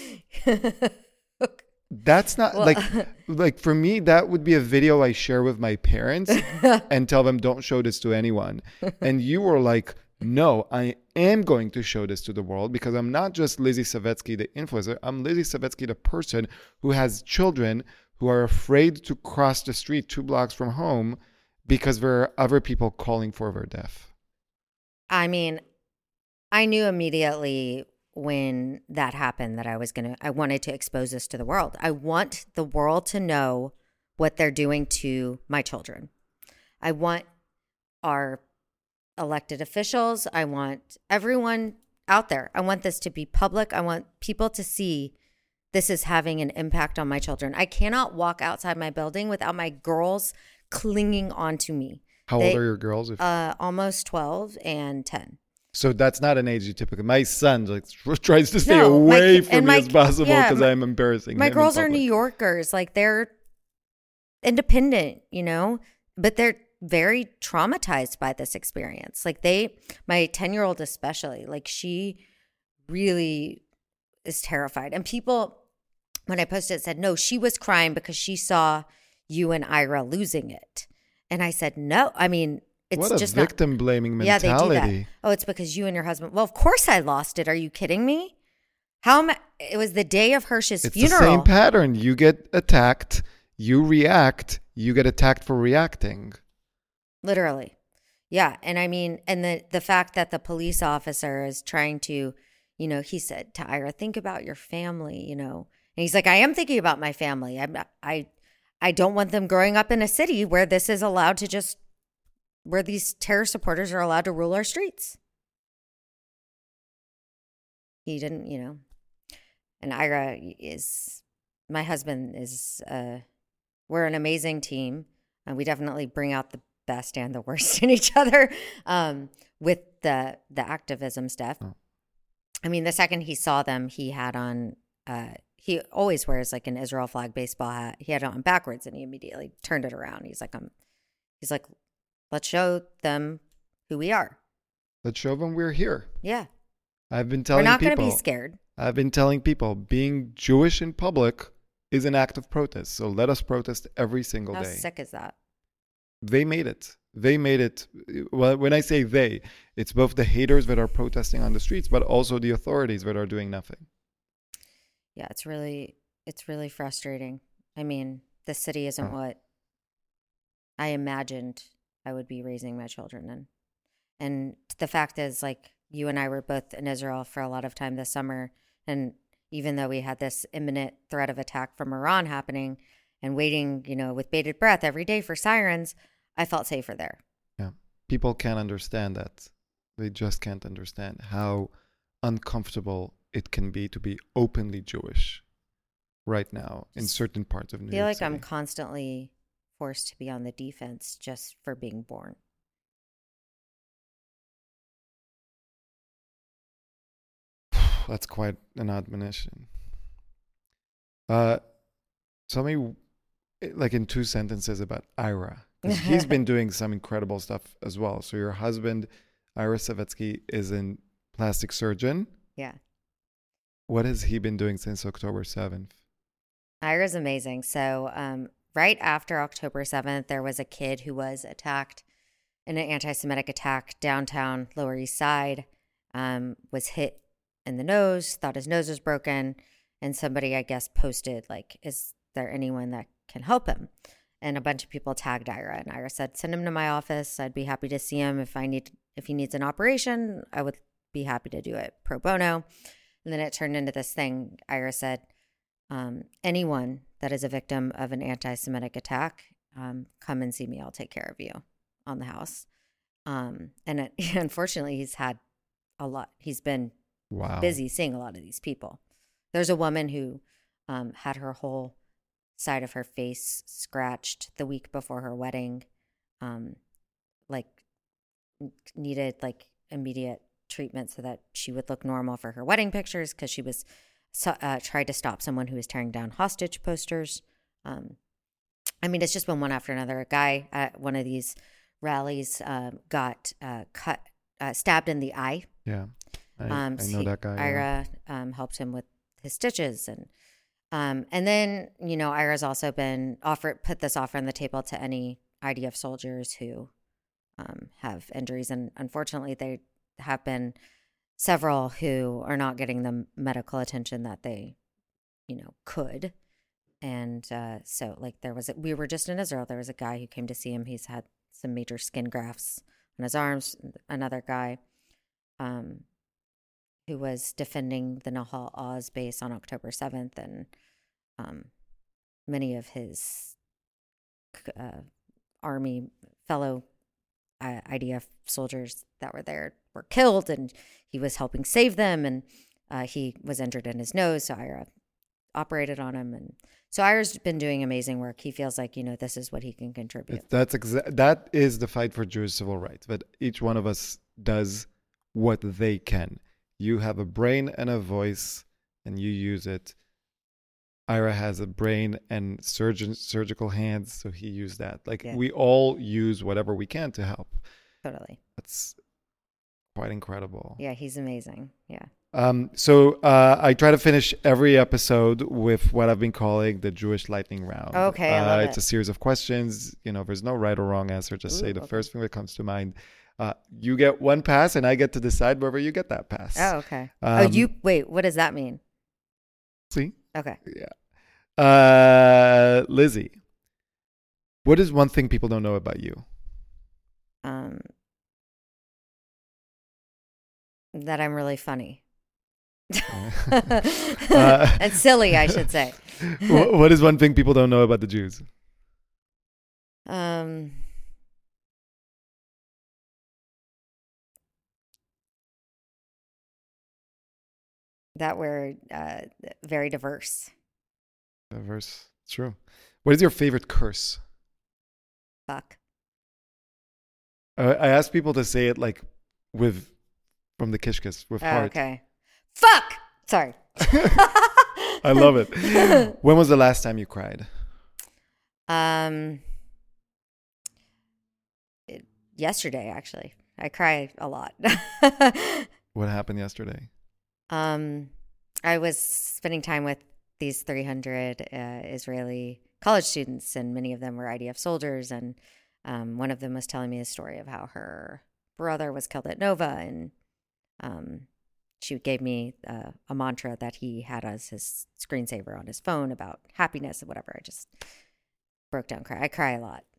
That's not like for me, that would be a video I share with my parents and tell them, don't show this to anyone. And you were like, no, I am going to show this to the world, because I'm not just Lizzie Savetsky, the influencer. I'm Lizzie Savetsky, the person who has children who are afraid to cross the street 2 blocks from home because there are other people calling for their death. I knew immediately when that happened that I wanted to expose this to the world. I want the world to know what they're doing to my children. I want our elected officials. I want everyone out there. I want this to be public. I want people to see this is having an impact on my children. I cannot walk outside my building without my girls clinging onto me. How old are your girls? Almost 12 and 10. So that's not an age you typically. My son tries to stay away from me as possible because I'm embarrassing. My girls are New Yorkers. Like, they're independent, but very traumatized by this experience. Like my 10-year-old especially, like she really is terrified. And people, when I posted it, said, no, she was crying because she saw you and Ira losing it. And I said, no, I mean, it's what a just victim blaming Yeah, they do mentality. that. Oh, it's because you and your husband. Well, of course I lost it. Are you kidding me? How am I? It was the day of Hirsch's It's funeral. the same pattern. You get attacked, you react, you get attacked for reacting. Literally. Yeah. And I mean, and the fact that the police officer is trying to, he said to Ira, think about your family, And he's like, I am thinking about my family. I don't want them growing up in a city where this is allowed to just, where these terror supporters are allowed to rule our streets. He didn't, and Ira my husband is, we're an amazing team. And we definitely bring out the best and the worst in each other with the activism stuff. Oh. I mean, the second he saw them, he had on, he always wears like an Israel flag baseball hat. He had it on backwards and he immediately turned it around. He's like, let's show them who we are. Let's show them we're here. Yeah. I've been telling people. We're not going to be scared. I've been telling people being Jewish in public is an act of protest. So let us protest every single day. How sick is that? They made it. They made it. Well, when I say they, it's both the haters that are protesting on the streets, but also the authorities that are doing nothing. Yeah, it's really frustrating. I mean, this city isn't what I imagined I would be raising my children in. And the fact is, like, you and I were both in Israel for a lot of time this summer. And even though we had this imminent threat of attack from Iran happening and waiting, with bated breath every day for sirens, I felt safer there. Yeah. People can't understand that. They just can't understand how uncomfortable it can be to be openly Jewish right now in certain parts of New York City. I feel like I'm constantly forced to be on the defense just for being born. That's quite an admonition. Tell me, like in 2 sentences about Ira. Because he's been doing some incredible stuff as well. So your husband, Ira Savetsky, is a plastic surgeon. Yeah. What has he been doing since October 7th? Ira's amazing. So right after October 7th, there was a kid who was attacked in an anti-Semitic attack downtown Lower East Side, was hit in the nose, thought his nose was broken. And somebody, I guess, posted, like, is there anyone that can help him? And a bunch of people tagged Ira. And Ira said, send him to my office. I'd be happy to see him. If he needs an operation, I would be happy to do it pro bono. And then it turned into this thing. Ira said, anyone that is a victim of an anti-Semitic attack, come and see me. I'll take care of you on the house. Unfortunately, he's had a lot. He's been busy seeing a lot of these people. There's a woman who had her whole side of her face scratched the week before her wedding, needed like immediate treatment so that she would look normal for her wedding pictures because she was tried to stop someone who was tearing down hostage posters. I mean, it's just been one after another. A guy at one of these rallies got stabbed in the eye. Yeah, I know that guy. Ira helped him with his stitches, and then Ira's also been put this offer on the table to any IDF soldiers who have injuries, and unfortunately, there have been several who are not getting the medical attention that they, could. And so, like, we were just in Israel. There was a guy who came to see him. He's had some major skin grafts on his arms. Another guy who was defending the Nahal Oz base on October 7th. And many of his Army fellow IDF soldiers that were there were killed, and he was helping save them. And he was injured in his nose, so Ira operated on him. And so Ira's been doing amazing work. He feels like, this is what he can contribute. That is the fight for Jewish civil rights, but each one of us does what they can. You have a brain and a voice, and you use it. Ira has a brain and surgical hands, so he used that. Like Yeah. we all use whatever we can to help. Totally. That's quite incredible. Yeah, he's amazing. Yeah. So I try to finish every episode with what I've been calling the Jewish lightning round. Okay, I love it's it. a series of questions. There's no right or wrong answer. Just say the first thing that comes to mind. You get one pass, and I get to decide whether you get that pass. Oh, okay. Wait, what does that mean? See? Okay. Yeah. Lizzie, what is one thing people don't know about you? That I'm really funny. And silly, I should say. What is one thing people don't know about the Jews? That we're very diverse. Diverse. True. What is your favorite curse? Fuck. I asked people to say it like from the Kishkis with heart. Okay. Fuck. Sorry. I love it. When was the last time you cried? Yesterday, actually. I cry a lot. What happened yesterday? I was spending time with these 300 Israeli college students, and many of them were IDF soldiers. And one of them was telling me a story of how her brother was killed at Nova, and she gave me a mantra that he had as his screensaver on his phone about happiness and whatever. I just broke down crying. I cry a lot.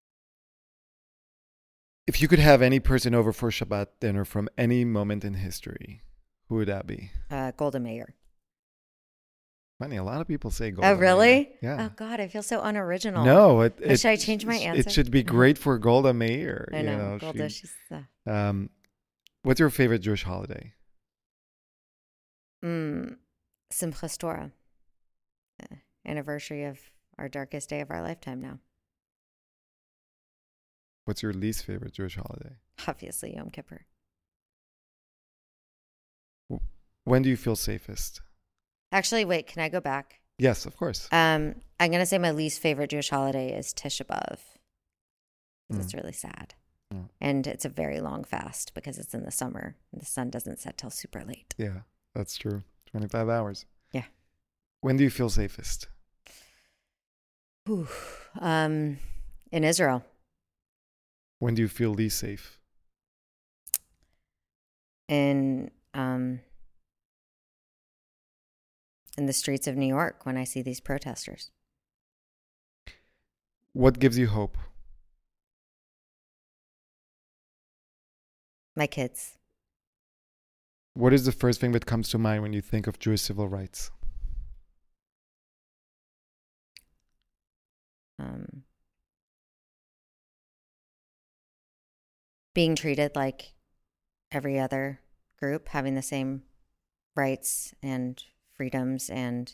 If you could have any person over for Shabbat dinner from any moment in history, who would that be? Golda Meir. Funny, a lot of people say Golda Oh, really? Meir. Yeah. Oh, God, I feel so unoriginal. No. Should I change my answer? It should be great for Golda Meir. I know. Golda, she's... What's your favorite Jewish holiday? Simchas Torah. Anniversary of our darkest day of our lifetime now. What's your least favorite Jewish holiday? Obviously, Yom Kippur. When do you feel safest? Actually, wait, can I go back? Yes, of course. I'm going to say my least favorite Jewish holiday is Tisha B'Av. It's really sad. And it's a very long fast because it's in the summer and the sun doesn't set till super late. Yeah, that's true. 25 hours. Yeah. When do you feel safest? In Israel. When do you feel least safe? In the streets of New York when I see these protesters. What gives you hope? My kids. What is the first thing that comes to mind when you think of Jewish civil rights? Being treated like every other group, having the same rights and freedoms and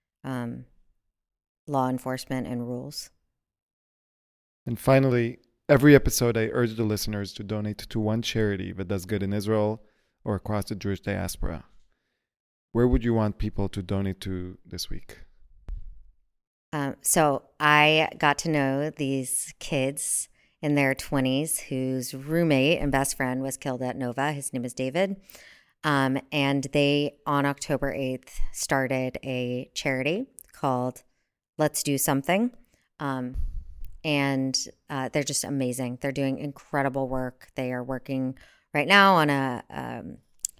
law enforcement and rules. And finally, every episode I urge the listeners to donate to one charity that does good in Israel or across the Jewish diaspora. Where would you want people to donate to this week? So I got to know these kids in their 20s whose roommate and best friend was killed at Nova. His name is David. And they, on October 8th, started a charity called Let's Do Something. And they're just amazing. They're doing incredible work. They are working right now on a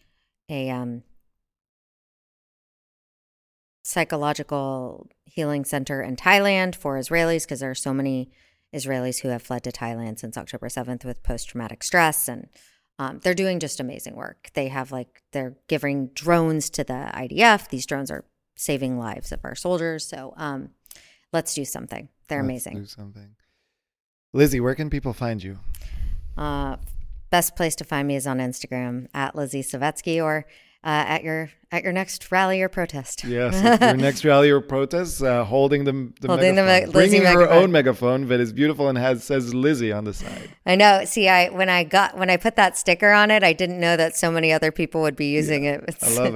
psychological healing center in Thailand for Israelis, because there are so many Israelis who have fled to Thailand since October 7th with post-traumatic stress. And they're doing just amazing work. They're giving drones to the IDF. These drones are saving lives of our soldiers. So let's do something. They're amazing. Let's do something. Lizzie, where can people find you? Best place to find me is on Instagram at Lizzie Savetsky, or at your next rally or protest. Yes, at your next rally or protest, holding the megaphone, bringing her megaphone. own megaphone that is beautiful and says Lizzie on the side. I know. See, when I put that sticker on it, I didn't know that so many other people would be using it. I love it.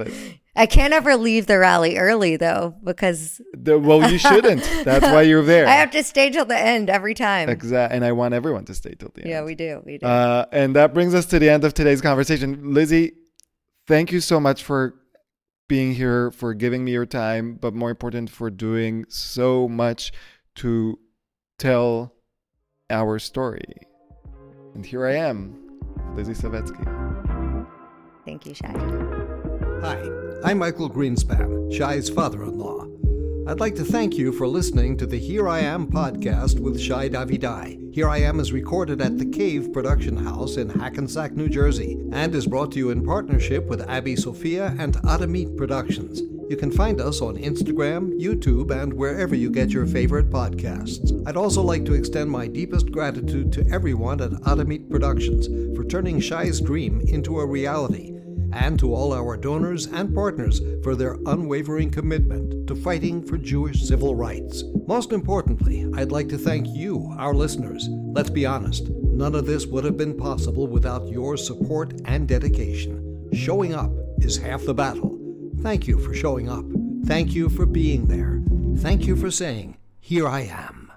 I can't ever leave the rally early though, because Well, you shouldn't. That's why you're there. I have to stay till the end every time. Exactly. And I want everyone to stay till the end. Yeah, we do. We do. And that brings us to the end of today's conversation. Lizzie, thank you so much for being here, for giving me your time, but more important, for doing so much to tell our story. And here I am, Lizzie Savetsky. Thank you, Shai. Hi, I'm Michael Greenspan, Shai's father-in-law. I'd like to thank you for listening to the Here I Am podcast with Shai Davidai. Here I Am is recorded at the Cave Production House in Hackensack, New Jersey, and is brought to you in partnership with Abby Sophia and Adamit Productions. You can find us on Instagram, YouTube, and wherever you get your favorite podcasts. I'd also like to extend my deepest gratitude to everyone at Adamit Productions for turning Shai's dream into a reality, and to all our donors and partners for their unwavering commitment to fighting for Jewish civil rights. Most importantly, I'd like to thank you, our listeners. Let's be honest, none of this would have been possible without your support and dedication. Showing up is half the battle. Thank you for showing up. Thank you for being there. Thank you for saying, "Here I am."